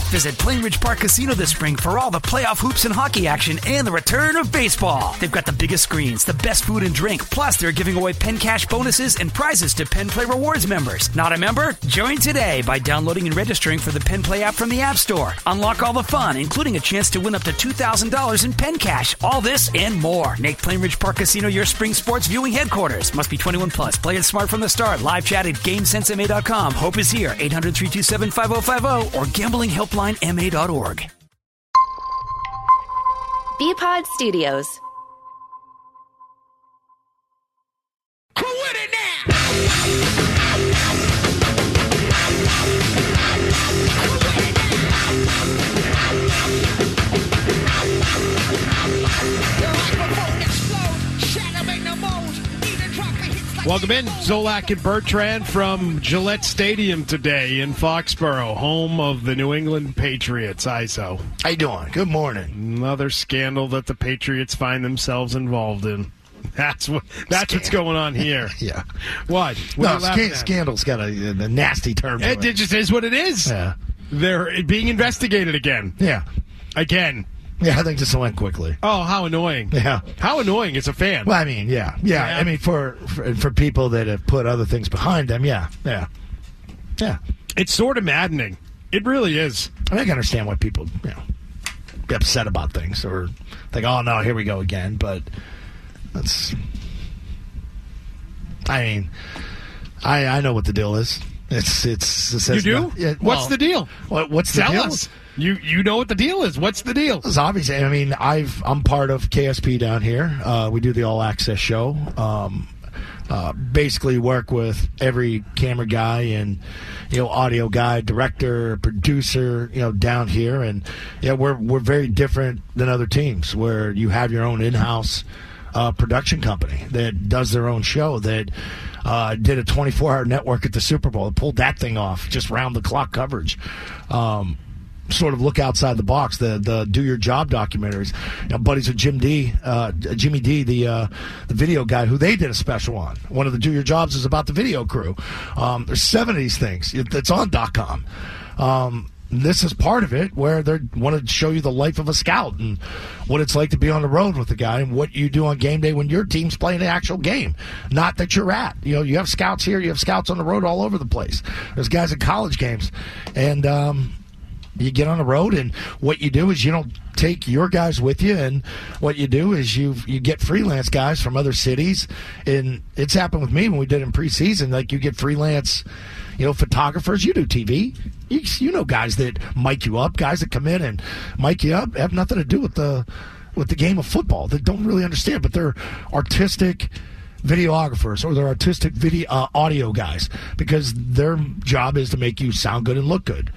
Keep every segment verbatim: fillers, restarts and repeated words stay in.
Visit Plainridge Park Casino this spring for all the playoff hoops and hockey action and the return of baseball. They've got the biggest screens, the best food and drink, plus they're giving away Penn Cash bonuses and prizes to Penn Play Rewards members. Not a member? Join today by downloading and registering for the Penn Play app from the App Store. Unlock all the fun, including a chance to win up to two thousand dollars in Penn Cash. All this and more. Make Plainridge Park Casino your spring sports viewing headquarters. Must be twenty-one plus. Play it smart from the start. Live chat at game sense m a dot com. Hope is here. eight hundred, three two seven, five oh five oh or gambling helpline m a dot org. B-Pod Studios. Who with it now? Welcome in, Zolak and Bertrand from Gillette Stadium today in Foxborough, home of the New England Patriots. I S O. How you doing? Good morning. Another scandal that the Patriots find themselves involved in. That's what. That's Scandal. What's going on here. Yeah. What? what no, sc- scandal's got a, a nasty term. It, it just is what it is. Yeah. They're being investigated again. Yeah. Again. Yeah, I think this went quickly. Oh, how annoying. Yeah. How annoying as a fan. Well, I mean, yeah. Yeah. yeah. I mean, for, for for people that have put other things behind them, yeah. Yeah. Yeah. It's sort of maddening. It really is. I mean, I can understand why people, you know, be upset about things or think, oh, no, here we go again. But that's, I mean, I I know what the deal is. It's, it's, it says You do? No, yeah, what's well, the deal? What, what's the Tell deal? us. You you know what the deal is. What's the deal? It's obviously, I mean, I've, I'm part of K S P down here. Uh, we do the All Access show. Um, uh, basically work with every camera guy and, you know, audio guy, director, producer, you know, down here. And, yeah, we're, we're very different than other teams where you have your own in-house uh, production company that does their own show that uh, did a twenty-four hour network at the Super Bowl. Pulled that thing off, just round-the-clock coverage. Um Sort of look outside the box. The the Do Your Job documentaries. You know, buddies with Jim D, uh, Jimmy D, the uh, the video guy, who they did a special on. One of the Do Your Jobs is about the video crew. Um, there's seven of these things. It's on .com. Um, this is part of it where they want to show you the life of a scout and what it's like to be on the road with the guy and what you do on game day when your team's playing an actual game. Not that you're at. You know, you have scouts here. You have scouts on the road all over the place. There's guys at college games, and um, you get on the road, and what you do is you don't take your guys with you, and what you do is you you get freelance guys from other cities, and it's happened with me when we did in preseason. Like, you get freelance, you know, photographers. You do T V. You, you know guys that mic you up, guys that come in and mic you up, have nothing to do with the with the game of football. They don't really understand, but they're artistic videographers or they're artistic video uh, audio guys because their job is to make you sound good and look good.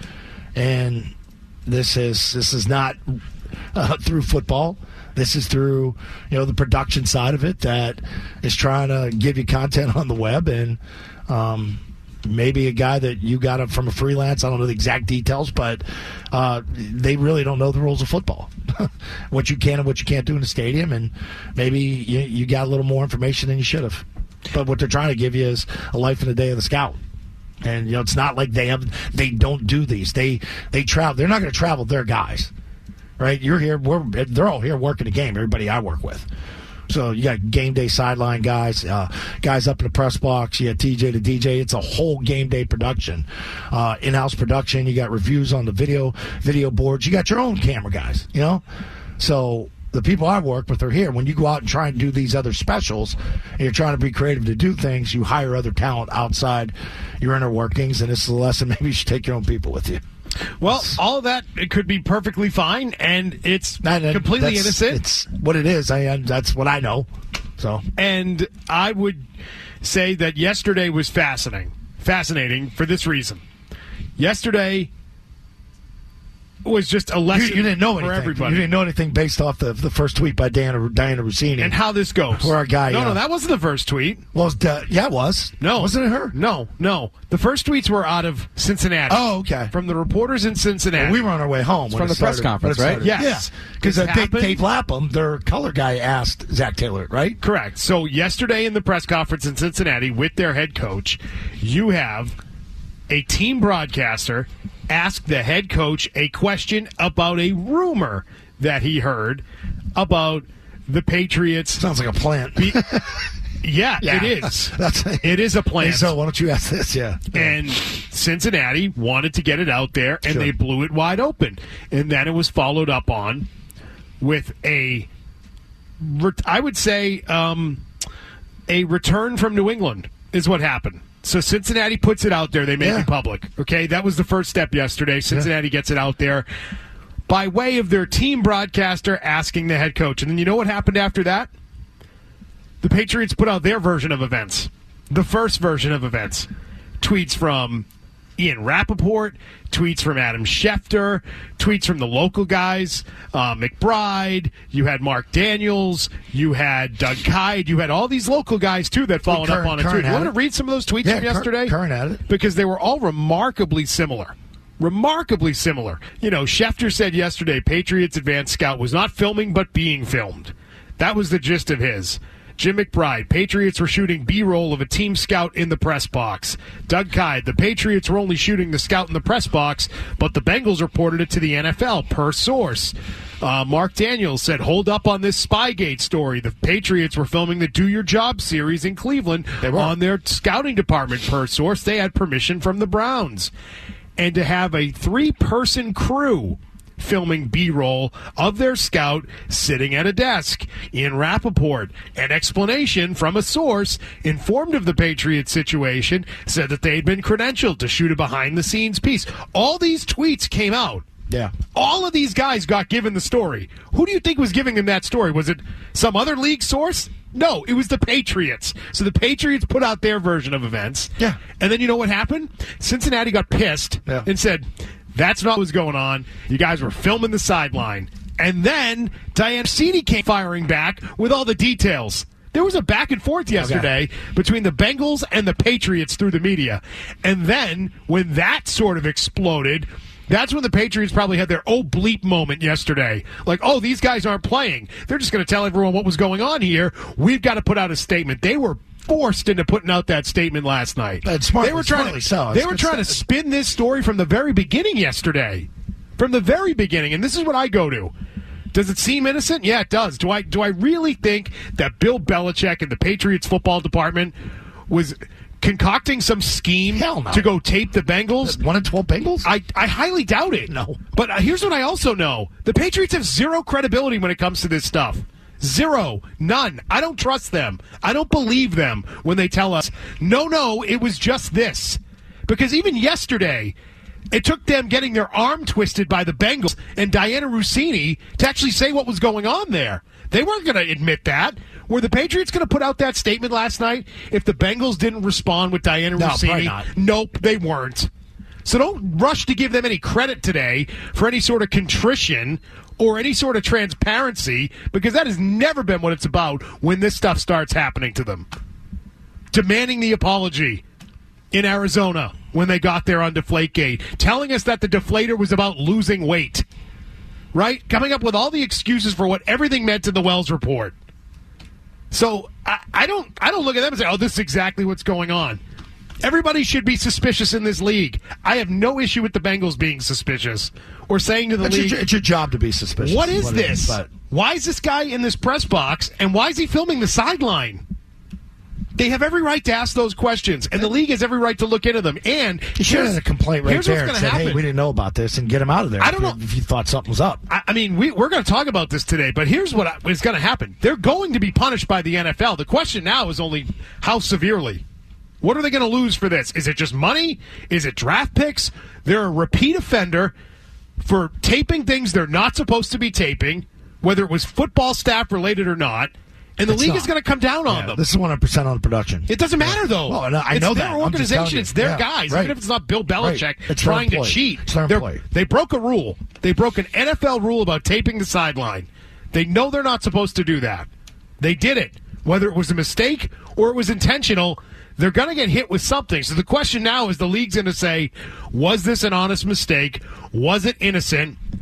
And this is this is not uh, through football. This is through, you know, the production side of it that is trying to give you content on the web. And um, maybe a guy that you got from a freelance, I don't know the exact details, but uh, they really don't know the rules of football. What you can and what you can't do in the stadium. And maybe you, you got a little more information than you should have. But what they're trying to give you is a life in a day of the scout. And, you know, it's not like they have, they don't do these. They they travel. They're not going to travel their guys, right? You're here. We're they're all here working the game. Everybody I work with. So you got game day sideline guys, uh, guys up in the press box. You got T J to D J. It's a whole game day production, uh, in-house production. You got reviews on the video video boards. You got your own camera guys. You know, so. The people I work with are here. When you go out and try and do these other specials, and you're trying to be creative to do things, you hire other talent outside your inner workings, and it's a lesson. Maybe you should take your own people with you. Well, it's, all of that, it could be perfectly fine, and it's completely innocent. It's what it is. I, that's what I know. So, and I would say that yesterday was fascinating. Fascinating for this reason. Yesterday was just a lesson you, you didn't know for anything. everybody. You didn't know anything based off the the first tweet by Diana, Diana Rossini. And how this goes. For our guy. No, uh, no, that wasn't the first tweet. Well, it was, uh, yeah, it was. No. Wasn't it her? No, no. The first tweets were out of Cincinnati. Oh, okay. From the reporters in Cincinnati. Well, we were on our way home. From the press conference, right? Yes. Yeah. Because uh, Dave, Dave Lapham, their color guy, asked Zach Taylor, right? Correct. So yesterday in the press conference in Cincinnati with their head coach, you have a team broadcaster asked the head coach a question about a rumor that he heard about the Patriots. Sounds like a plant. Be- yeah, Yeah, it is. that's- it is a plant. Hey, so why don't you ask this? Yeah. And Cincinnati wanted to get it out there, and Sure. they blew it wide open. And then it was followed up on with a, I would say, um, a return from New England is what happened. So Cincinnati puts it out there. They make Yeah. it public. Okay, that was the first step yesterday. Cincinnati yeah. gets it out there by way of their team broadcaster asking the head coach. And then you know what happened after that? The Patriots put out their version of events. The first version of events. Tweets from Ian Rappaport, tweets from Adam Schefter, tweets from the local guys, uh, McBride, you had Mark Daniels, you had Doug Kyed, you had all these local guys, too, that followed Curran, up on it, Curran too. You want to it. read some of those tweets Yeah, from yesterday? Curran had it. Because they were all remarkably similar. Remarkably similar. You know, Schefter said yesterday, Patriots Advanced Scout was not filming, but being filmed. That was the gist of his. Jim McBride, Patriots were shooting B-roll of a team scout in the press box. Doug Kyed, the Patriots were only shooting the scout in the press box, but the Bengals reported it to the N F L, per source. Uh, Mark Daniels said, hold up on this Spygate story. The Patriots were filming the Do Your Job series in Cleveland on their scouting department, per source. They had permission from the Browns. And to have a three-person crew filming B-roll of their scout sitting at a desk. Ian Rappaport, an explanation from a source informed of the Patriots situation, said that they had been credentialed to shoot a behind-the-scenes piece. All these tweets came out. Yeah. All of these guys got given the story. Who do you think was giving them that story? Was it some other league source? No, it was the Patriots. So the Patriots put out their version of events. Yeah. And then you know what happened? Cincinnati got pissed Yeah. and said, that's not what was going on. You guys were filming the sideline. And then Diane Cini came firing back with all the details. There was a back and forth yesterday okay. between the Bengals and the Patriots through the media. And then when that sort of exploded, that's when the Patriots probably had their oh bleep moment yesterday. Like, oh, these guys aren't playing. They're just going to tell everyone what was going on here. We've got to put out a statement. They were forced into putting out that statement last night. But smartly, they were trying to so. they were trying to spin this story from the very beginning yesterday. From the very beginning, and this is what I go to. Does it seem innocent? Yeah, it does. Do I do I really think that Bill Belichick and the Patriots football department was concocting some scheme Hell no. to go tape the Bengals? One in twelve Bengals? I, I highly doubt it. No. But uh, here's what I also know. The Patriots have zero credibility when it comes to this stuff. Zero. None. I don't trust them. I don't believe them when they tell us, no, no, it was just this. Because even yesterday, it took them getting their arm twisted by the Bengals and Diana Rossini to actually say what was going on there. They weren't going to admit that. Were the Patriots going to put out that statement last night if the Bengals didn't respond with Diana No, Rossini? probably not. Nope, they weren't. So don't rush to give them any credit today for any sort of contrition or any sort of transparency, because that has never been what it's about when this stuff starts happening to them. Demanding the apology in Arizona when they got there on Deflategate, telling us that the deflator was about losing weight, right? Coming up with all the excuses for what everything meant in the Wells report. So I, I don't I don't look at them and say, oh, this is exactly what's going on. Everybody should be suspicious in this league. I have no issue with the Bengals being suspicious or saying to the it's league, your, it's your job to be suspicious. what is what this? Is, but... Why is this guy in this press box, and why is he filming the sideline? They have every right to ask those questions, and the league has every right to look into them. And you should have had a complaint right here's there what's and gonna said, happen. hey, we didn't know about this, and get him out of there. I don't if, know if you thought something was up. I, I mean, we, we're going to talk about this today, but here's what I, is going to happen. They're going to be punished by the N F L. The question now is only how severely. What are they going to lose for this? Is it just money? Is it draft picks? They're a repeat offender for taping things they're not supposed to be taping, whether it was football staff related or not, and the It's league not. is going to come down on Yeah, them. This is one hundred percent on the production. It doesn't matter, though. Well, no, I it's know their that. I'm just telling organization. you. It's their Yeah, guys. right. Even if it's not Bill Belichick Right. It's their trying to employee. cheat. It's their They're- employee. They broke a rule. They broke an N F L rule about taping the sideline. They know they're not supposed to do that. They did it. Whether it was a mistake or it was intentional, they're going to get hit with something. So the question now is the league's going to say, was this an honest mistake? Was it innocent?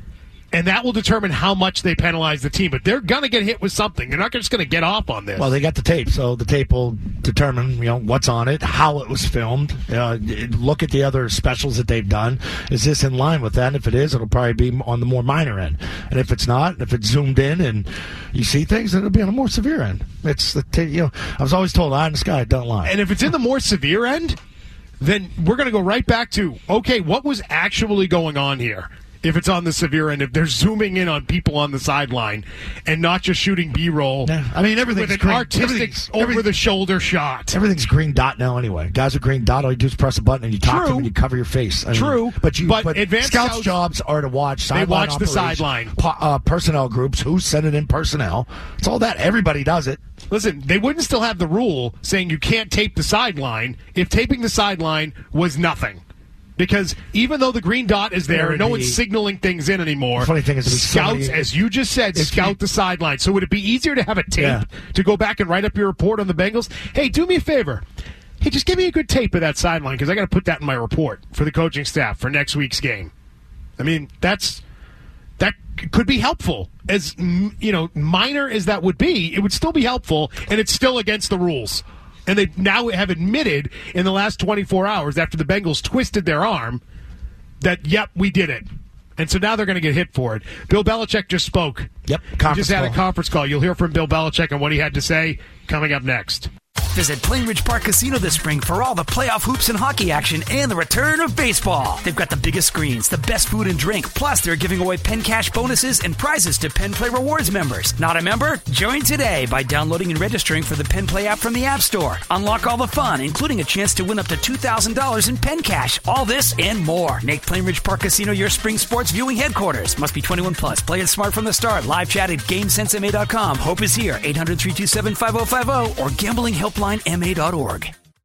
And that will determine how much they penalize the team. But they're going to get hit with something. They're not just going to get off on this. Well, they got the tape, so the tape will determine, you know, what's on it, how it was filmed. Uh, look at the other specials that they've done. Is this in line with that? And if it is, it'll probably be on the more minor end. And if it's not, if it's zoomed in and you see things, then it'll be on a more severe end. It's the t- you know, I was always told, eye in the sky, don't lie. And if it's in the more severe end, then we're going to go right back to, okay, what was actually going on here? If it's on the severe end, if they're zooming in on people on the sideline and not just shooting B-roll, yeah. I mean, everything's with an green, artistic over-the-shoulder shot. Everything's green dot now anyway. Guys with green dot, all you do is press a button and you talk True. to them and you cover your face. I True. Mean, but you, but, but advanced scouts' scouts, jobs are to watch sideline They watch the sideline. sideline. Uh, personnel groups, who's sending in personnel. It's all that. Everybody does it. Listen, they wouldn't still have the rule saying you can't tape the sideline if taping the sideline was nothing. Because even though the green dot is there and no one's signaling things in anymore, the funny thing is scouts, somebody, as you just said, scout you, the sideline. So would it be easier to have a tape yeah. to go back and write up your report on the Bengals? Hey, do me a favor. Hey, just give me a good tape of that sideline because I got to put that in my report for the coaching staff for next week's game. I mean, that's that could be helpful. As you know, minor as that would be, it would still be helpful, and it's still against the rules. And they now have admitted in the last twenty-four hours after the Bengals twisted their arm that, yep, we did it. And so now they're going to get hit for it. Bill Belichick just spoke. Yep, he just had call. a conference call. You'll hear from Bill Belichick on what he had to say coming up next. Visit Plainridge Park Casino this spring for all the playoff hoops and hockey action and the return of baseball. They've got the biggest screens, the best food and drink, plus they're giving away Penn Cash bonuses and prizes to Penn Play Rewards members. Not a member? Join today by downloading and registering for the Penn Play app from the App Store. Unlock all the fun, including a chance to win up to two thousand dollars in Penn Cash. All this and more. Make Plainridge Park Casino your spring sports viewing headquarters. Must be twenty-one plus. Play it smart from the start. Live chat at game sense M A dot com. Hope is here. eight hundred, three two seven, five oh five oh or gambling helpline M A dot org.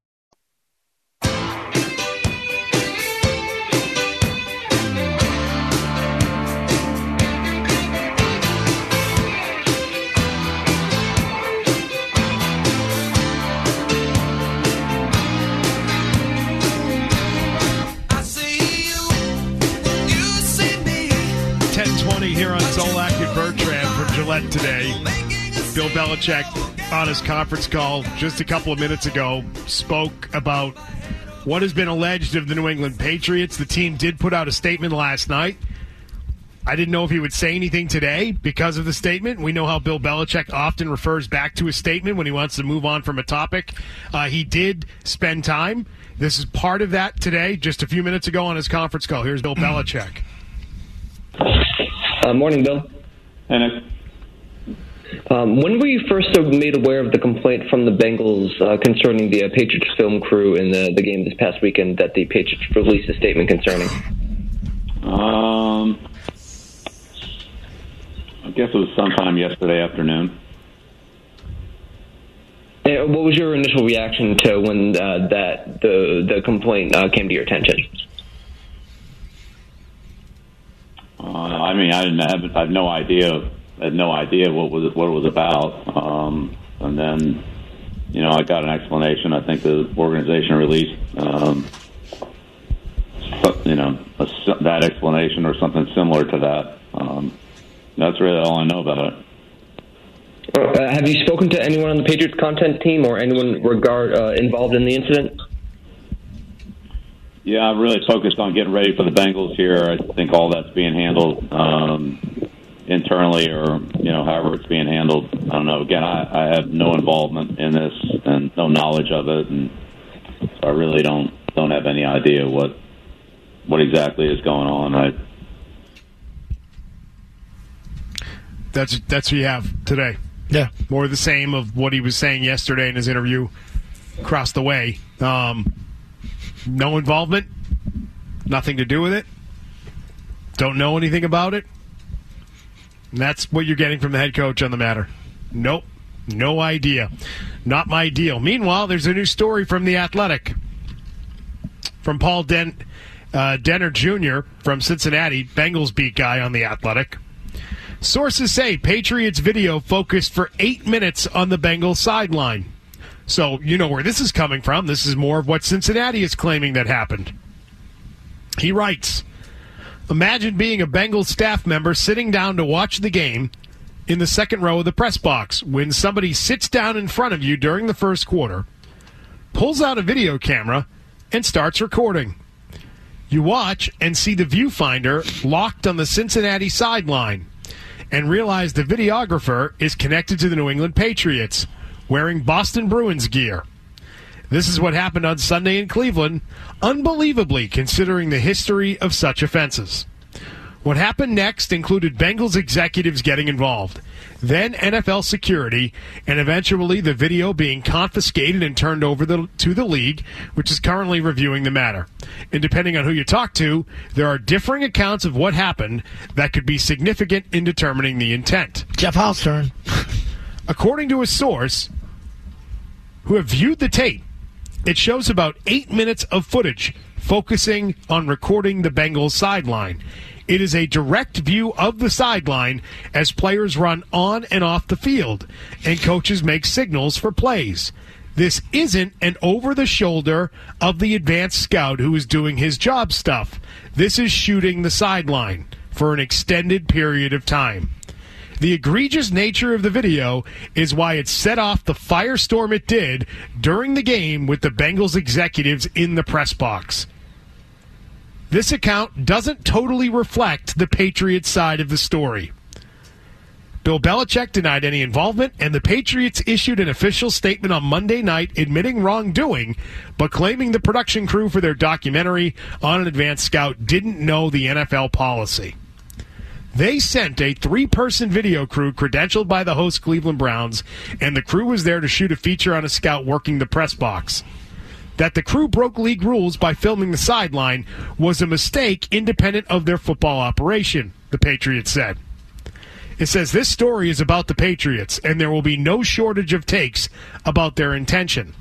ten twenty here on Zolak and Bertrand from Gillette today. Bill Belichick on his conference call just a couple of minutes ago spoke about what has been alleged of the New England Patriots. The team did put out a statement last night. I didn't know if he would say anything today because of the statement. We know how Bill Belichick often refers back to a statement when he wants to move on from a topic. Uh, he did spend time. This is part of that today, just a few minutes ago on his conference call. Here's Bill Belichick. Uh, morning, Bill. Hey, Nick. Um, when were you first made aware of the complaint from the Bengals uh, concerning the uh, Patriots film crew in the, the game this past weekend that the Patriots released a statement concerning? Um, I guess it was sometime yesterday afternoon. And what was your initial reaction to when uh, that the the complaint uh, came to your attention? Uh, I mean, I didn't have I had no idea. I had no idea what was what it was about. Um, and then, you know, I got an explanation. I think the organization released, um, you know, a, that explanation or something similar to that. Um, that's really all I know about it. Uh, have you spoken to anyone on the Patriots content team or anyone regard uh, involved in the incident? Yeah, I've really focused on getting ready for the Bengals here. I think all that's being handled um, internally or, you know, however it's being handled. I don't know. Again, I, I have no involvement in this and no knowledge of it, and so I really don't don't have any idea what what exactly is going on. I, That's that's what you have today. Yeah. More of the same of what he was saying yesterday in his interview across the way. Um, no involvement. Nothing to do with it. Don't know anything about it. And that's what you're getting from the head coach on the matter. Nope. No idea. Not my deal. Meanwhile, there's a new story from The Athletic. From Paul Den- uh, Denner Junior from Cincinnati, Bengals beat guy on The Athletic. Sources say Patriots video focused for eight minutes on the Bengals sideline. So you know where this is coming from. This is more of what Cincinnati is claiming that happened. He writes, Imagine being a Bengals staff member sitting down to watch the game in the second row of the press box when somebody sits down in front of you during the first quarter, pulls out a video camera, and starts recording. You watch and see the viewfinder locked on the Cincinnati sideline and realize the videographer is connected to the New England Patriots wearing Boston Bruins gear. This is what happened on Sunday in Cleveland, unbelievably considering the history of such offenses. What happened next included Bengals executives getting involved, then N F L security, and eventually the video being confiscated and turned over the, to the league, which is currently reviewing the matter. And depending on who you talk to, there are differing accounts of what happened that could be significant in determining the intent. Jeff Howe's turn. According to a source who have viewed the tape, it shows about eight minutes of footage focusing on recording the Bengals sideline. It is a direct view of the sideline as players run on and off the field, and coaches make signals for plays. This isn't an over-the-shoulder of the advanced scout who is doing his job stuff. This is shooting the sideline for an extended period of time. The egregious nature of the video is why it set off the firestorm it did during the game with the Bengals executives in the press box. This account doesn't totally reflect the Patriots side of the story. Bill Belichick denied any involvement, and the Patriots issued an official statement on Monday night admitting wrongdoing, but claiming the production crew for their documentary on an advanced scout didn't know the N F L policy. They sent a three-person video crew credentialed by the host Cleveland Browns, and the crew was there to shoot a feature on a scout working the press box. That the crew broke league rules by filming the sideline was a mistake independent of their football operation, the Patriots said. It says this story is about the Patriots, and there will be no shortage of takes about their intention.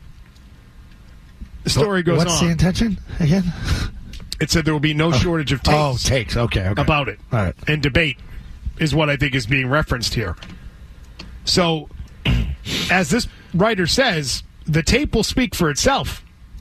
The story goes What's on. What's the intention again? It said there will be no oh. shortage of takes. Oh, takes. Okay, okay. About it. All right. And debate is what I think is being referenced here. So, as this writer says, the tape will speak for itself.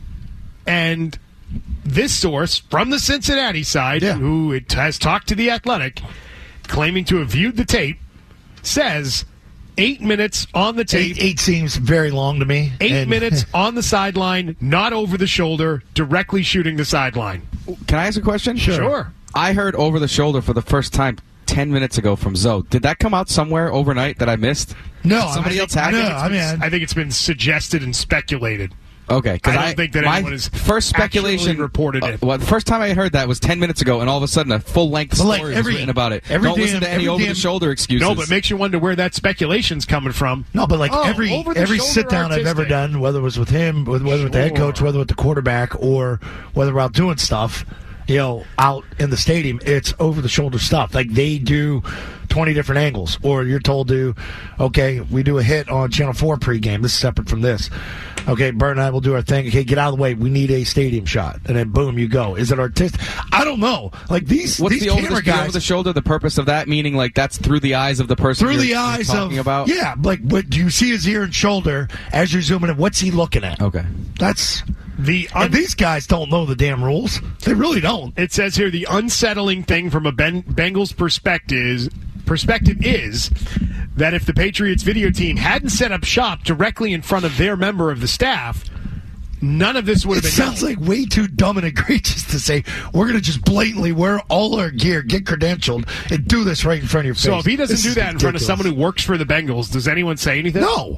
And this source from the Cincinnati side, yeah. who it has talked to The Athletic, claiming to have viewed the tape, says eight minutes on the tape. Eight, eight seems very long to me. Eight and, minutes on the sideline, not over the shoulder, directly shooting the sideline. Can I ask a question? Sure. sure. I heard over the shoulder for the first time ten minutes ago from Zoe. Did that come out somewhere overnight that I missed? No. Did somebody I else think, have no, it? I, mean, I think it's been suggested and speculated. Okay, I because don't I think that my anyone has first speculation reported it. Uh, well, the first time I heard that was ten minutes ago, and all of a sudden a full length story like was every, written about it. Every don't damn, listen to any over the shoulder excuses. No, but it makes you wonder where that speculation's coming from. No, but like oh, every every sit down I've ever done, whether it was with him, whether sure. with the head coach, whether with the quarterback, or whether we're out doing stuff, you know, out in the stadium, it's over the shoulder stuff. Like they do twenty different angles, or you're told to, okay, we do a hit on Channel four pregame. This is separate from this. Okay, Bert and I will do our thing. Okay, get out of the way. We need a stadium shot, and then boom, you go. Is it artistic? I don't know. Like these, What's these the camera over the, guys over the shoulder? The purpose of that, meaning like that's through the eyes of the person through you're, the eyes you're talking of about. Yeah, like what do you see his ear and shoulder as you're zooming in? What's he looking at? Okay, that's. The un- and these guys don't know the damn rules. They really don't. It says here the unsettling thing from a ben- Bengals perspective perspective is that if the Patriots video team hadn't set up shop directly in front of their member of the staff, none of this would have it been sounds known. like way too dumb and egregious to say we're going to just blatantly wear all our gear, get credentialed, and do this right in front of your face. So if he doesn't this do that in front of someone who ridiculous. works for the Bengals, does anyone say anything? No.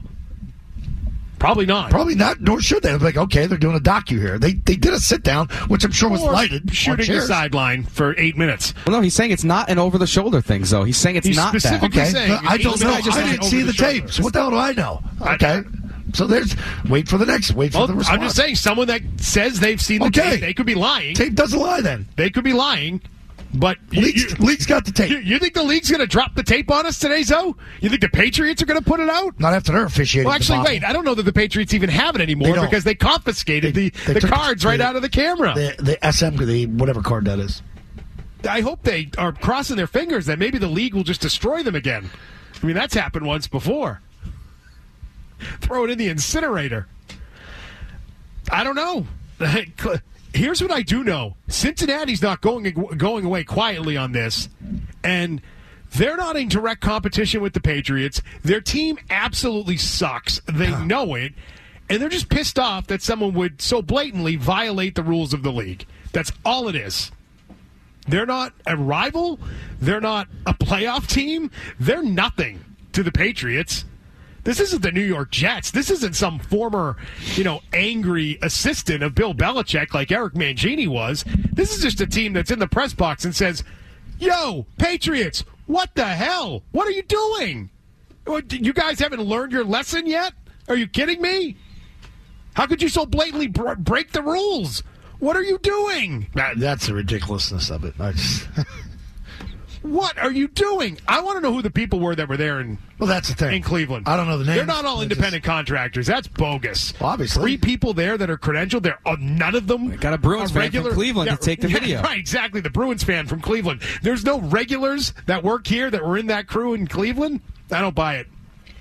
Probably not. Probably not, nor should they. They're like, okay, they're doing a docu here. They they did a sit-down, which I'm sure was or lighted. shooting the sideline for eight minutes. Well, no, he's saying it's not an over-the-shoulder thing, though. He's saying it's he's not that. specifically Okay, saying I don't know. I just didn't see the tapes. What the hell do I know? Okay. So there's, wait for the next, wait for well, the response. I'm just saying, someone that says they've seen the okay. tape, they could be lying. Tape doesn't lie then. They could be lying. But you, League's, you, League's got the tape. You, you think the league's going to drop the tape on us today, Zoe? You think the Patriots are going to put it out? Not after they're officiating. Well, actually, the wait. I don't know that the Patriots even have it anymore They because they confiscated They- the, they the took cards the- right out of the camera. The, the S M, the whatever card that is. I hope they are crossing their fingers that maybe the league will just destroy them again. I mean, that's happened once before. Throw it in the incinerator. I don't know. here's what I do know. Cincinnati's not going going away quietly on this, and they're not in direct competition with the Patriots. Their team absolutely sucks. They know it, and they're just pissed off that someone would so blatantly violate the rules of the league. That's all it is. They're not a rival. They're not a playoff team. They're nothing to the Patriots. This isn't the New York Jets. This isn't some former, you know, angry assistant of Bill Belichick like Eric Mangini was. This is just a team that's in the press box and says, yo, Patriots, what the hell? What are you doing? You guys haven't learned your lesson yet? Are you kidding me? How could you so blatantly br- break the rules? What are you doing? That, that's the ridiculousness of it. I just... What are you doing? I want to know who the people were that were there in, well, that's the thing. in Cleveland. I don't know the names. They're not all independent just... contractors. That's bogus. Well, obviously. Three people there that are credentialed. They're, uh, none of them we got a Bruins fan regular... from Cleveland yeah, to take the yeah, video. Right, exactly. The Bruins fan from Cleveland. There's no regulars that work here that were in that crew in Cleveland. I don't buy it.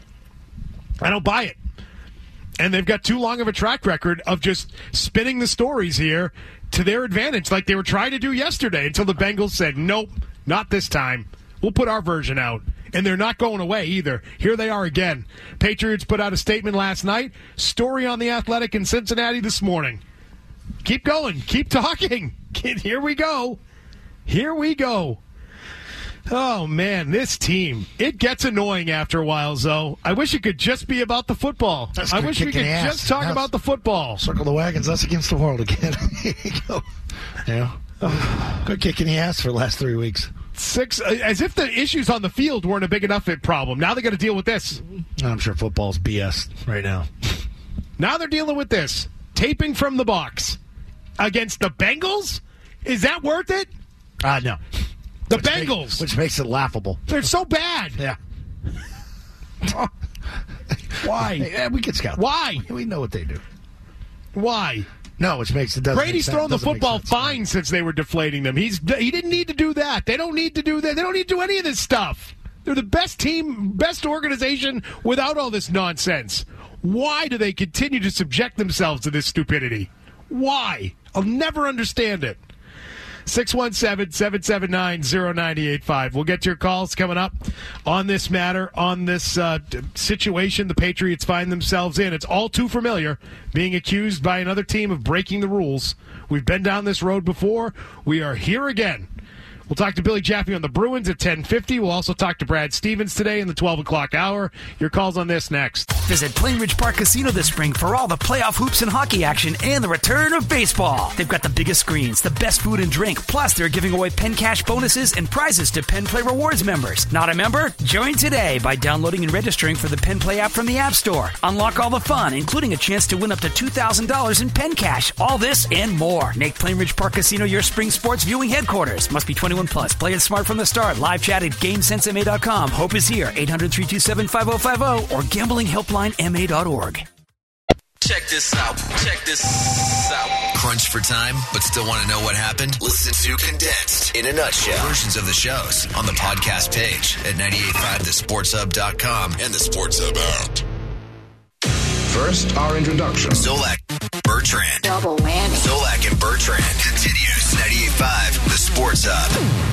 I don't buy it. And they've got too long of a track record of just spinning the stories here to their advantage like they were trying to do yesterday until the Bengals said, nope, not this time. We'll put our version out. And they're not going away either. Here they are again. Patriots put out a statement last night. Story on The Athletic in Cincinnati this morning. Keep going. Keep talking. Here we go. Here we go. Oh, man, this team. It gets annoying after a while, Zoe. I wish it could just be about the football. That's I wish we could ass. just talk now about the football. Circle the wagons. That's against the world again. Here you go. Yeah. Oh, good kick in the ass for the last three weeks. Six, as if the issues on the field weren't a big enough problem. Now they got to deal with this. I'm sure football's B S right now. Now they're dealing with this. Taping from the box against the Bengals? Is that worth it? Uh, no. The which Bengals. Makes, which makes it laughable. They're so bad. Yeah. Why? Yeah, we can scout. Why? We know what they do. Why? No, which makes it doesn't Brady's make thrown the doesn't football sense, fine right? since they were deflating them. He's he didn't need to do that. They don't need to do that. They don't need to do any of this stuff. They're the best team, best organization without all this nonsense. Why do they continue to subject themselves to this stupidity? Why? I'll never understand it. six one seven, seven seven nine, zero nine eight five. We'll get to your calls coming up on this matter, on this uh, situation the Patriots find themselves in. It's all too familiar, being accused by another team of breaking the rules. We've been down this road before. We are here again. We'll talk to Billy Jaffe on the Bruins at ten fifty. We'll also talk to Brad Stevens today in the twelve o'clock hour. Your calls on this next. Visit Plainridge Park Casino this spring for all the playoff hoops and hockey action and the return of baseball. They've got the biggest screens, the best food and drink, plus they're giving away Penn Cash bonuses and prizes to Penn Play Rewards members. Not a member? Join today by downloading and registering for the Penn Play app from the App Store. Unlock all the fun, including a chance to win up to two thousand dollars in Penn Cash. All this and more. Make Plainridge Park Casino your spring sports viewing headquarters. Must be twenty-one plus. Play it smart from the start. Live chat at GameSense M A dot com. Hope is here. eight hundred, three two seven, five oh five oh or gambling helpline M A dot org. Check this out. Check this out. Crunch for time, but still want to know what happened? Listen to Condensed in a nutshell. Versions of the shows on the podcast page at nine eight five the sports hub dot com and the Sports Hub app. First, our introduction. Zolak, Bertrand. Double whammy. Zolak and Bertrand continues ninety-eight point five the Sports Hub.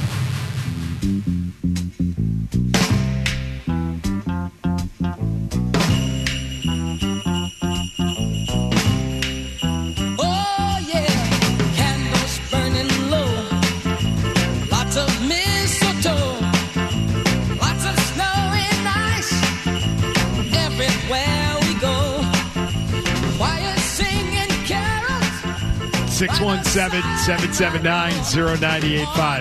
six one seven, seven seven nine, zero nine eight five.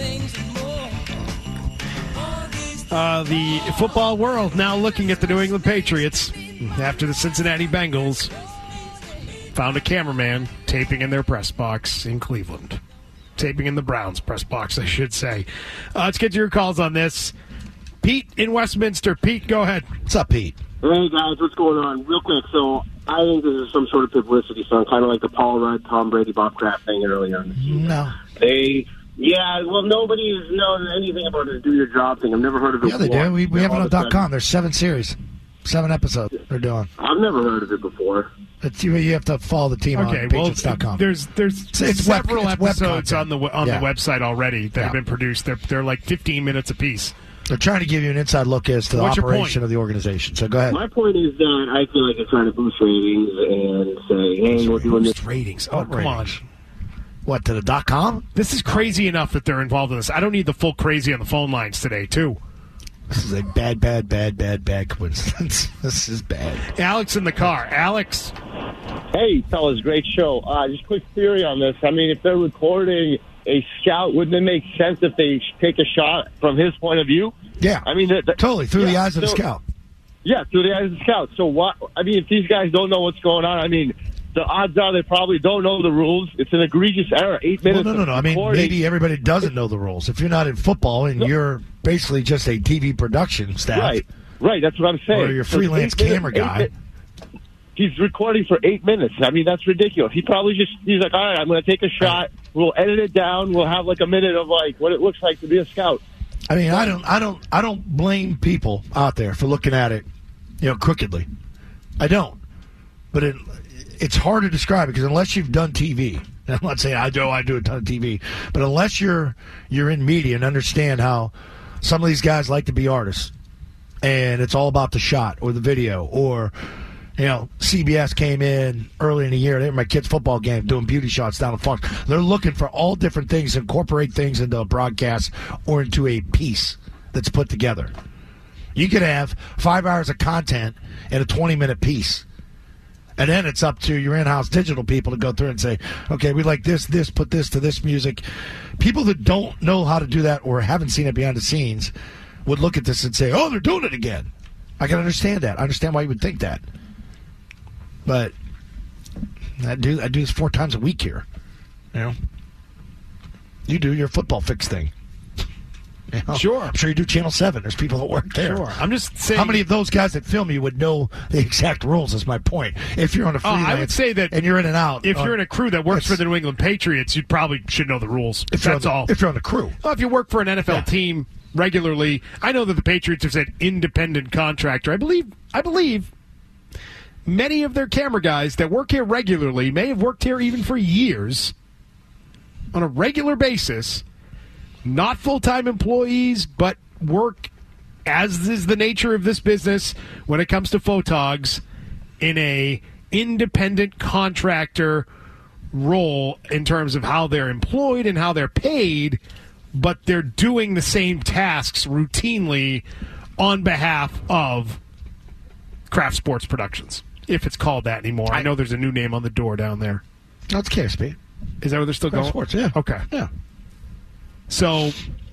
Uh, the football world now looking at the New England Patriots after the Cincinnati Bengals found a cameraman taping in their press box in Cleveland. Taping in the Browns press box, I should say. Uh, let's get to your calls on this. Pete in Westminster. Pete, go ahead. What's up, Pete? Hey, guys, what's going on? Real quick, so I think this is some sort of publicity stunt, kind of like the Paul Rudd, Tom Brady, Bob Kraft thing earlier in the season. No. They, yeah, well, nobody's known anything about this do your job thing. I've never heard of it Yeah, they before. do. We, we have it on dot com. There's seven series, seven episodes they're doing. I've never heard of it before. It's, you, you have to follow the team okay, on well, Patriots dot com. There's there's it's, it's several web, it's episodes on the on yeah. the website already that yeah. have been produced. They're they're like fifteen minutes apiece. They're trying to give you an inside look as to the What's operation of the organization. So go ahead. My point is that I feel like they're trying to boost ratings and say, hey, we're doing this. Ratings. Oh, What come on. ratings? What, to the dot com? This is crazy enough that they're involved in this. I don't need the full crazy on the phone lines today, too. This is a bad, bad, bad, bad, bad coincidence. This is bad. Alex in the car. Alex. Hey, fellas, great show. Uh, just quick theory on this. I mean, if they're recording a scout, wouldn't it make sense if they take a shot from his point of view? Yeah. I mean, the, the, totally, through yeah, the eyes of so, the scout. Yeah, through the eyes of the scout. So, what? I mean, if these guys don't know what's going on, I mean, the odds are they probably don't know the rules. It's an egregious error. Eight minutes Well, no, no, no. I mean, recording. maybe everybody doesn't know the rules. If you're not in football and No. you're basically just a T V production staff. Right, right, that's what I'm saying. Or you're a So freelance eight minutes- camera eight guy. mi- He's recording for eight minutes. I mean, that's ridiculous. He probably just, he's like, all right, I'm going to take a shot. We'll edit it down. We'll have like a minute of like what it looks like to be a scout. I mean, I don't, I don't, I don't blame people out there for looking at it, you know, crookedly. I don't. But it, it's hard to describe because unless you've done T V, I'm not saying I do, I do a ton of T V, but unless you're you're in media and understand how some of these guys like to be artists, and it's all about the shot or the video, or you know, C B S came in early in the year. They were my kid's football game doing beauty shots down the front. They're looking for all different things, incorporate things into a broadcast or into a piece that's put together. You could have five hours of content in a twenty-minute piece. And then it's up to your in-house digital people to go through and say, okay, we like this, this, put this to this music. People that don't know how to do that or haven't seen it behind the scenes would look at this and say, oh, they're doing it again. I can understand that. I understand why you would think that. But I do I do this four times a week here. You know? You do your football fix thing. You know? Sure. I'm sure you do Channel seven. There's people that work there. Sure. I'm just saying. How many of those guys that film you would know the exact rules is my point. If you're on a Oh, freelance I would say that and you're in and out. If on- you're in a crew that works That's- for the New England Patriots, you probably should know the rules. If you're That's on the- all. if you're on the crew. Well, if you work for an N F L Yeah. team regularly, I know that the Patriots have said independent contractor. I believe. I believe many of their camera guys that work here regularly may have worked here even for years on a regular basis. Not full-time employees, but work, as is the nature of this business when it comes to photogs, in a independent contractor role in terms of how they're employed and how they're paid, but they're doing the same tasks routinely on behalf of Craft Sports Productions, if it's called that anymore. I know there's a new name on the door down there. That's K S P. Is that where they're still Craft going? Sports, yeah. Okay. Yeah. So,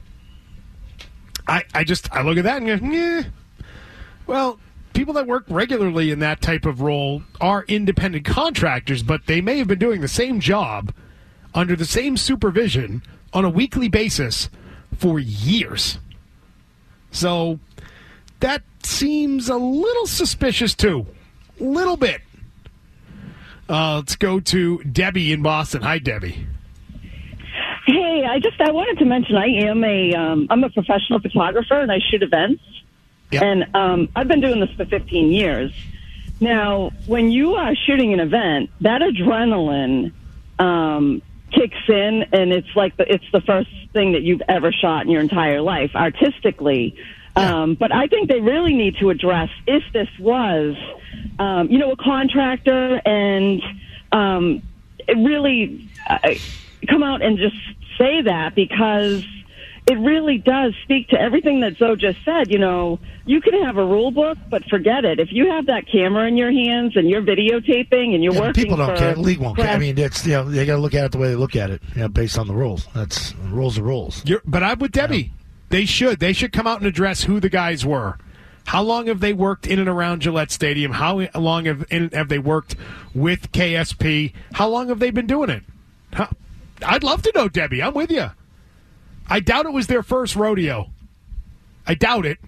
I I just I look at that and go, yeah. Well, people that work regularly in that type of role are independent contractors, but they may have been doing the same job under the same supervision on a weekly basis for years. So that seems a little suspicious too. Little bit. Uh, let's go to Debbie in Boston. Hi, Debbie. Hey, I just I wanted to mention I am a um, I'm a professional photographer and I shoot events, Yep. and um, I've been doing this for fifteen years. Now, when you are shooting an event, that adrenaline um, kicks in, and it's like the, it's the first thing that you've ever shot in your entire life, artistically. Um, but I think they really need to address if this was, um, you know, a contractor, and um, it really uh, come out and just say that, because it really does speak to everything that Zoe just said. You know, you can have a rule book, but forget it. If you have that camera in your hands and you're videotaping and you're Yeah, but working people don't for care. The league won't care. I Craft- mean, it's, you know, they got to look at it the way they look at it, you know, based on the rules. That's rules are rules. You're, but I'm with Debbie. They should. They should come out and address who the guys were. How long have they worked in and around Gillette Stadium? How long have have they worked with K S P? How long have they been doing it? How, I'd love to know, Debbie. I'm with you. I doubt it was their first rodeo. I doubt it,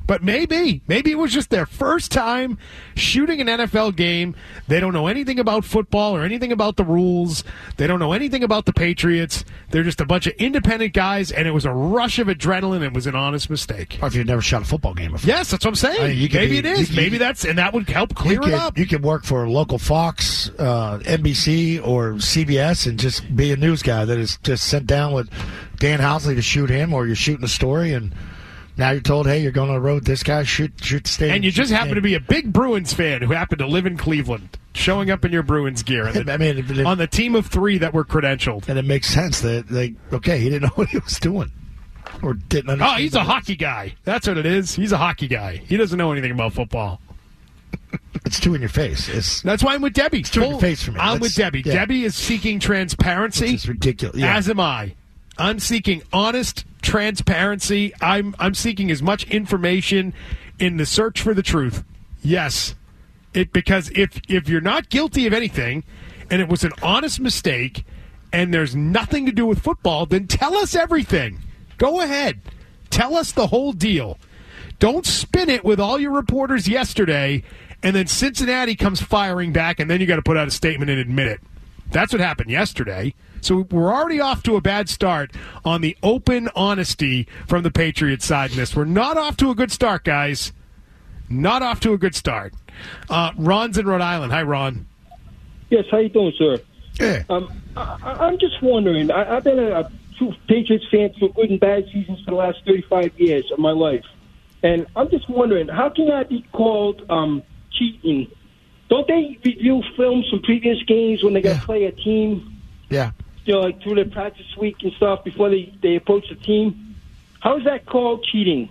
But maybe, maybe it was just their first time shooting an N F L game. They don't know anything about football or anything about the rules. They don't know anything about the Patriots. They're just a bunch of independent guys, and it was a rush of adrenaline. It was an honest mistake. Or if you've never shot a football game before. Yes, that's what I'm saying. I mean, you could maybe be- it is. you- maybe you- that's, and that would help clear you could, it up. You could work for local Fox, uh, N B C, or C B S and just be a news guy that is just sent down with Dan Housley to shoot him, or you're shooting a story, and now you're told, hey, you're going on the road. This guy, shoot, shoot the stadium. And you shoot just the happen to stadium. be a big Bruins fan who happened to live in Cleveland, showing up in your Bruins gear. And the- I mean, it- on the team of three that were credentialed. And it makes sense that, they, okay, he didn't know what he was doing. Or didn't understand. Oh, he's a hockey guy. That's what it is. He's a hockey guy. He doesn't know anything about football. It's two in your face. It's That's why I'm with Debbie. two in your face for me. I'm That's- with Debbie. yeah. Debbie is seeking transparency. It's ridiculous. Yeah. As am I. I'm seeking honest transparency. I'm I'm seeking as much information in the search for the truth. Yes. It because if if you're not guilty of anything and it was an honest mistake and there's nothing to do with football, then tell us everything. Go ahead. Tell us the whole deal. Don't spin it with all your reporters yesterday and then Cincinnati comes firing back and then you got to put out a statement and admit it. That's what happened yesterday. So we're already off to a bad start on the open honesty from the Patriots side in this. We're not off to a good start, guys. Not off to a good start. Uh, Ron's in Rhode Island. Hi, Ron. Yes, how you doing, sir? Yeah. Um, I, I'm just wondering. I, I've been a, a true Patriots fan for good and bad seasons for the last thirty-five years of my life, and I'm just wondering how can that be called um, cheating? Don't they review films from previous games when they got to Yeah. play a team? Yeah. You know, like through their practice week and stuff before they, they approach the team. How is that called cheating?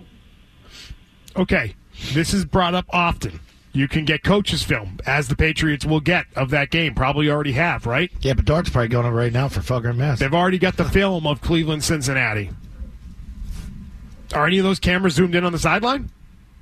Okay, this is brought up often. You can get coaches' film, as the Patriots will get of that game. Probably already have, right? Yeah, but Dart's probably going on right now for fucking mess. They've already got the film of Cleveland, Cincinnati. Are any of those cameras zoomed in on the sideline?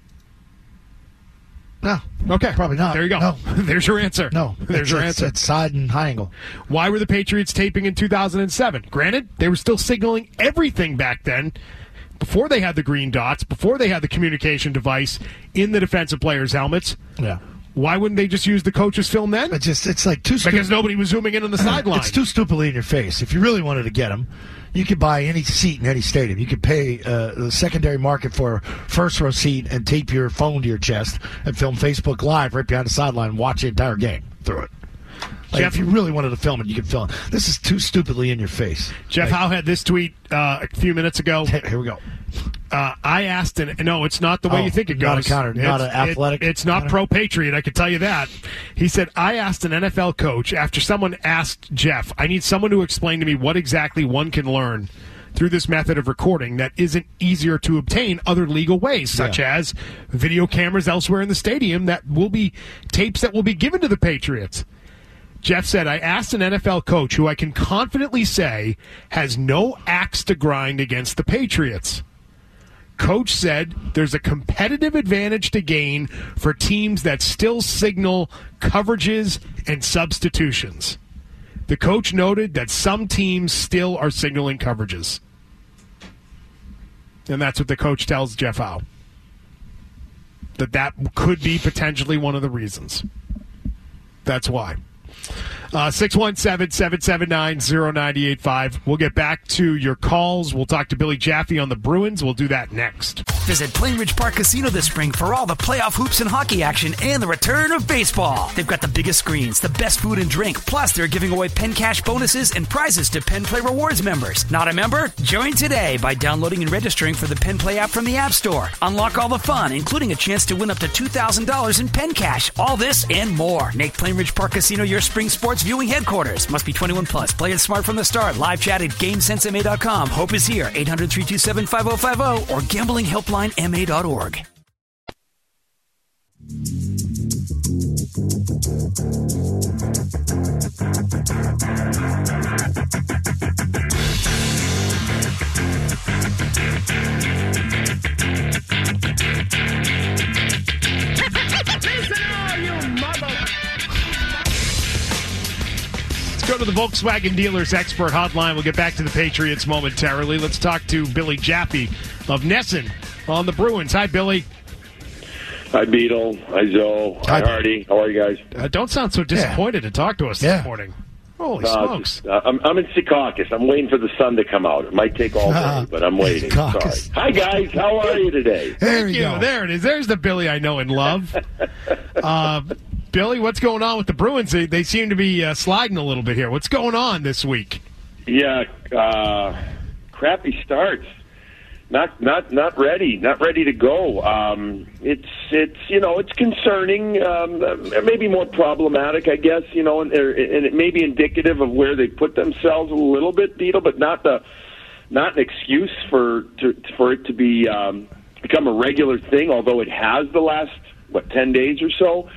No. Okay. Probably not. There you go. No. There's your answer. No. There's it's, your it's, answer. It's side and high angle. Why were the Patriots taping in two thousand seven? Granted, they were still signaling everything back then, before they had the green dots, before they had the communication device in the defensive players' helmets. Yeah. Why wouldn't they just use the coach's film then? It's just it's like too stupid. Because nobody was zooming in on the sideline. It's too stupidly in your face. If you really wanted to get them, you could buy any seat in any stadium. You could pay uh, the secondary market for a first row seat and tape your phone to your chest and film Facebook Live right behind the sideline and watch the entire game through it. Like, Jeff- if you really wanted to film it, you could film it. This is too stupidly in your face. Jeff Like, Howe had this tweet uh, a few minutes ago. Here we go. Uh, I asked, and no, it's not the way Oh, you think it goes. not a counter, not It's- an it- athletic it's not counter? pro-patriot, I can tell you that. He said, I asked an N F L coach after someone asked Jeff, I need someone to explain to me what exactly one can learn through this method of recording that isn't easier to obtain other legal ways, such Yeah. as video cameras elsewhere in the stadium that will be tapes that will be given to the Patriots. Jeff said, I asked an N F L coach who I can confidently say has no axe to grind against the Patriots. Coach said there's a competitive advantage to gain for teams that still signal coverages and substitutions. The coach noted that some teams still are signaling coverages. And that's what the coach tells Jeff Howe. That that could be potentially one of the reasons. That's why. Uh, six one seven, seven seven nine, zero nine eight five. We'll get back to your calls. We'll talk to Billy Jaffe on the Bruins. We'll do that next. Visit Plainridge Park Casino this spring for all the playoff hoops and hockey action and the return of baseball. They've got the biggest screens, the best food and drink, plus they're giving away Penn Cash bonuses and prizes to Penn Play Rewards members. Not a member? Join today by downloading and registering for the Penn Play app from the App Store. Unlock all the fun, including a chance to win up to two thousand dollars in Penn Cash. All this and more. Make Plainridge Park Casino your spring sports viewing headquarters. Must be twenty-one plus. Play it smart from the start. Live chat at game sense m a dot com. Hope is here. eight hundred, three two seven, five oh five oh or gambling helpline m a dot org. Let's go to the Volkswagen Dealers Expert Hotline. We'll get back to the Patriots momentarily. Let's talk to Billy Jaffe of Nesson on the Bruins. Hi, Billy. Hi, Beetle. Hi, Zoe. Hi, Hardy. How are you guys? Uh, don't sound so disappointed to talk to us Yeah. this morning. Holy Uh, smokes. just, uh, I'm, I'm in Secaucus. I'm waiting for the sun to come out. It might take all day, but I'm waiting. Sorry. Secaucus. Hi, guys. How are you today? Thank you. There it is. There's the Billy I know and love. uh, Billy, what's going on with the Bruins? They, they seem to be uh, sliding a little bit here. What's going on this week? Yeah, uh, crappy starts. Not, not, not ready. Not ready to go. Um, it's, it's, you know, it's concerning. Um, maybe more problematic, I guess. You know, and, and it may be indicative of where they put themselves a little bit, Beetle, but not the, not an excuse for to, for it to be um, become a regular thing. Although it has the last what ten days or so.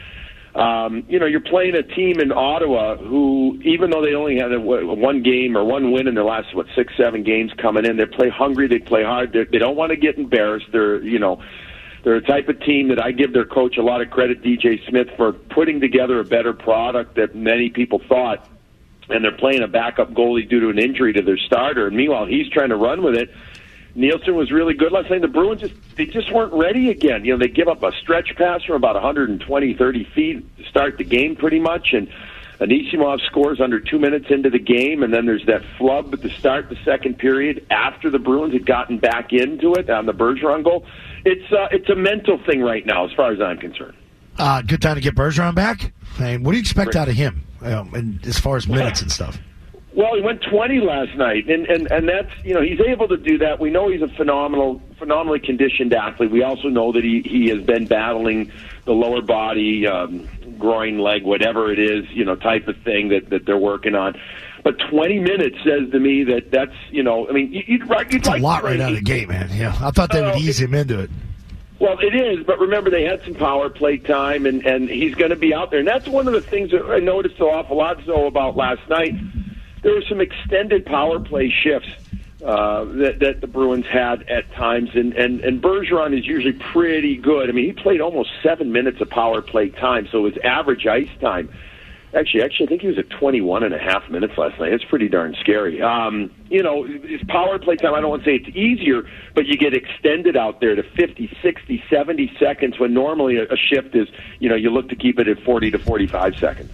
Um, you know, you're playing a team in Ottawa who, even though they only had a, a one game or one win in their last, what, six, seven games coming in, they play hungry, they play hard, They're, they don't want to get embarrassed. They're, you know, they're a type of team that I give their coach a lot of credit, D J Smith, for putting together a better product that many people thought. And they're playing a backup goalie due to an injury to their starter. And meanwhile, he's trying to run with it. Nielsen was really good last night. The Bruins just they just weren't ready again. You know, they give up a stretch pass from about one twenty, thirty feet to start the game pretty much, and Anisimov scores under two minutes into the game, and then there's that flub at the start the second period after the Bruins had gotten back into it on the Bergeron goal. It's uh, it's a mental thing right now as far as I'm concerned. Uh, good time to get Bergeron back. I mean, what do you expect out of him um, and as far as minutes and stuff? Well, he went twenty last night, and, and, and that's, you know, he's able to do that. We know he's a phenomenal, phenomenally conditioned athlete. We also know that he, he has been battling the lower body, um, groin, leg, whatever it is, you know, type of thing that, that they're working on. But twenty minutes says to me that that's, you know, I mean, you'd, you'd It's like a lot to right out of the gate, man. Yeah, I thought they would Uh, ease him into it. Well, it is, but remember they had some power play time, and, and he's going to be out there. And that's one of the things that I noticed an awful lot, so about last night. There were some extended power play shifts uh, that, that the Bruins had at times, and, and, and Bergeron is usually pretty good. I mean, he played almost seven minutes of power play time, so his average ice time, actually, actually, I think he was at twenty-one and a half minutes last night. It's pretty darn scary. Um, you know, his power play time, I don't want to say it's easier, but you get extended out there to fifty, sixty, seventy seconds when normally a, a shift is, you know, you look to keep it at forty to forty-five seconds.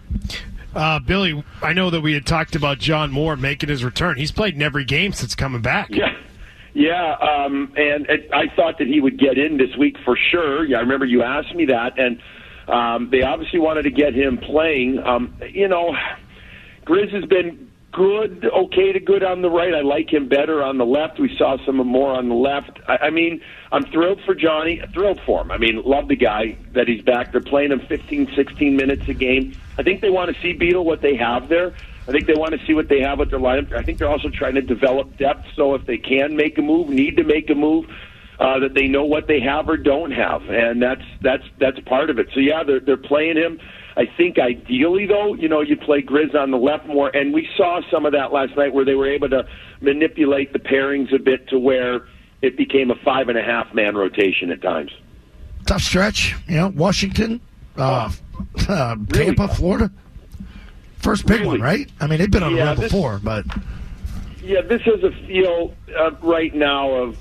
Uh, Billy, I know that we had talked about John Moore making his return. He's played in every game since coming back. Yeah, yeah, um, and it, I thought that he would get in this week for sure. Yeah, I remember you asked me that, and um, they obviously wanted to get him playing. Um, you know, Grizz has been good, okay to good on the right. I like him better on the left. We saw some more on the left. I, I mean, I'm thrilled for Johnny, thrilled for him. I mean, love the guy that he's back. They're playing him fifteen, sixteen minutes a game. I think they want to see, Beetle, what they have there. I think they want to see what they have with their lineup. I think they're also trying to develop depth, so if they can make a move, need to make a move, uh, that they know what they have or don't have, and that's that's that's part of it. So, yeah, they're, they're playing him. I think ideally, though, you know, you play Grizz on the left more, and we saw some of that last night where they were able to manipulate the pairings a bit to where it became a five-and-a-half man rotation at times. Tough stretch, you know, Washington, uh, uh, Really Tampa, tough. Florida. First big Really? one, right? I mean, they've been on Yeah, the road this- before, but Yeah, this has a feel uh, right now of,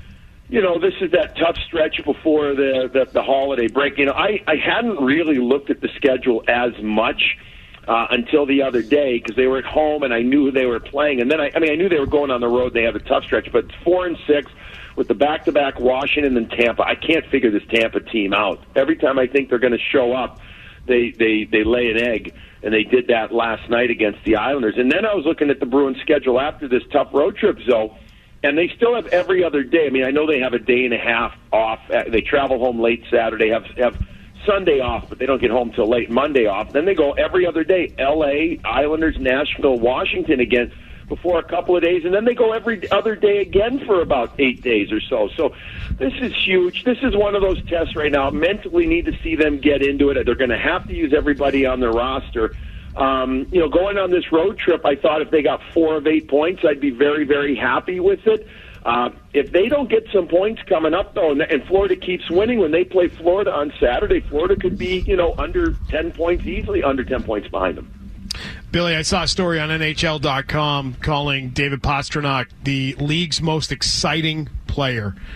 you know, this is that tough stretch before the, the, the holiday break. You know, I, I hadn't really looked at the schedule as much uh, until the other day because they were at home and I knew who they were playing. And then, I, I mean, I knew they were going on the road. They have a tough stretch, but it's four and six with the back-to-back Washington and Tampa. I can't figure this Tampa team out. Every time I think they're going to show up, they, they, they lay an egg. And they did that last night against the Islanders. And then I was looking at the Bruins schedule after this tough road trip, Zoe, and they still have every other day. I mean, I know they have a day and a half off. They travel home late Saturday, have have Sunday off, but they don't get home till late Monday off. Then they go every other day, L A, Islanders, Nashville, Washington again before a couple of days, and then they go every other day again for about eight days or so. So this is huge. This is one of those tests right now. Mentally need to see them get into it. They're going to have to use everybody on their roster. Um, you know, going on this road trip, I thought if they got four of eight points, I'd be very, very happy with it. Uh, if they don't get some points coming up, though, and, and Florida keeps winning, when they play Florida on Saturday, Florida could be, you know, under ten points, easily under ten points behind them. Billy, I saw a story on N H L dot com calling David Pastrnak the league's most exciting player.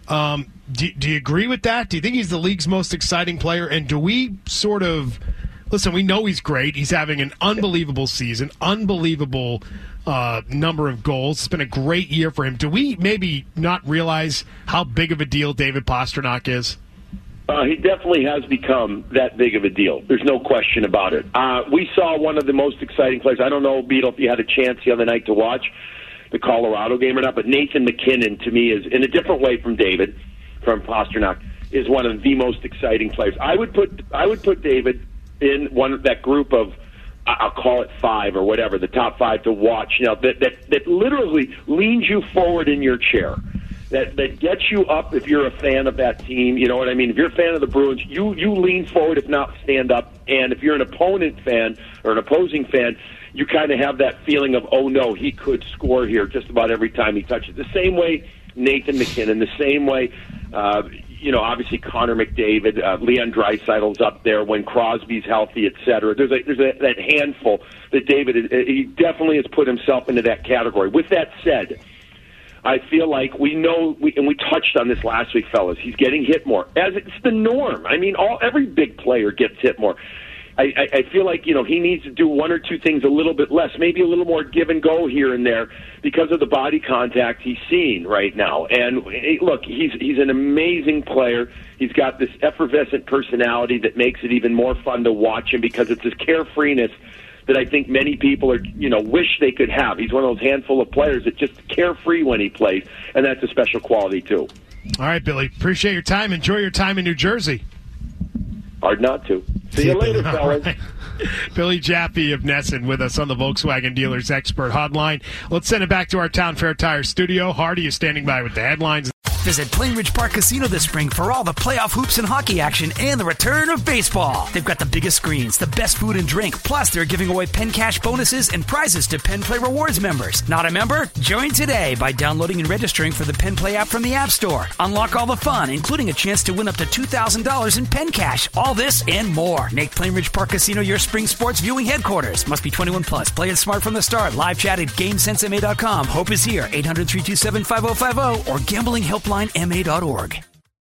Um, do, do you agree with that? Do you think he's the league's most exciting player? And do we sort of listen? We know he's great. He's having an unbelievable season, unbelievable uh, number of goals. It's been a great year for him. Do we maybe not realize how big of a deal David Pastrnak is? Uh, he definitely has become that big of a deal. There's no question about it. Uh, we saw one of the most exciting players. I don't know, Beetle, if you had a chance the other night to watch the Colorado game or not, but Nathan McKinnon, to me, is, in a different way from David, from Pastrnak, is one of the most exciting players. I would put I would put David in one of that group of, I'll call it five or whatever, the top five to watch, you know, that, that, that literally leans you forward in your chair. That that gets you up if you're a fan of that team. You know what I mean? If you're a fan of the Bruins, you, you lean forward, if not stand up. And if you're an opponent fan or an opposing fan, you kind of have that feeling of, oh, no, he could score here just about every time he touches. The same way Nathan McKinnon, the same way, uh, you know, obviously Connor McDavid, uh, Leon Draisaitl's up there when Crosby's healthy, et cetera. There's, a, there's a, that handful that David, he definitely has put himself into that category. With that said, I feel like we know, we, and we touched on this last week, fellas, he's getting hit more, as it's the norm. I mean, all every big player gets hit more. I, I, I feel like, you know, he needs to do one or two things a little bit less, maybe a little more give and go here and there because of the body contact he's seeing right now. And hey, look, he's he's an amazing player. He's got this effervescent personality that makes it even more fun to watch him because it's his carefreeness that I think many people are, you know, wish they could have. He's one of those handful of players that just carefree when he plays, and that's a special quality too. All right, Billy. Appreciate your time. Enjoy your time in New Jersey. Hard not to. See you later, fellas. Right. Billy Jaffe of Nesson with us on the Volkswagen Dealers Expert Hotline. Let's send it back to our Town Fair Tire studio. Hardy is standing by with the headlines. Visit Plainridge Park Casino this spring for all the playoff hoops and hockey action and the return of baseball. They've got the biggest screens, the best food and drink, plus they're giving away Penn Cash bonuses and prizes to Penn Play Rewards members. Not a member? Join today by downloading and registering for the Penn Play app from the App Store. Unlock all the fun, including a chance to win up to two thousand dollars in Penn Cash. All this and more. Make Plainridge Park Casino your spring sports viewing headquarters. Must be twenty-one plus. Play it smart from the start. Live chat at GameSense M A dot com. Hope is here. eight hundred, three two seven, five oh five oh or gambling helpline m a dot org.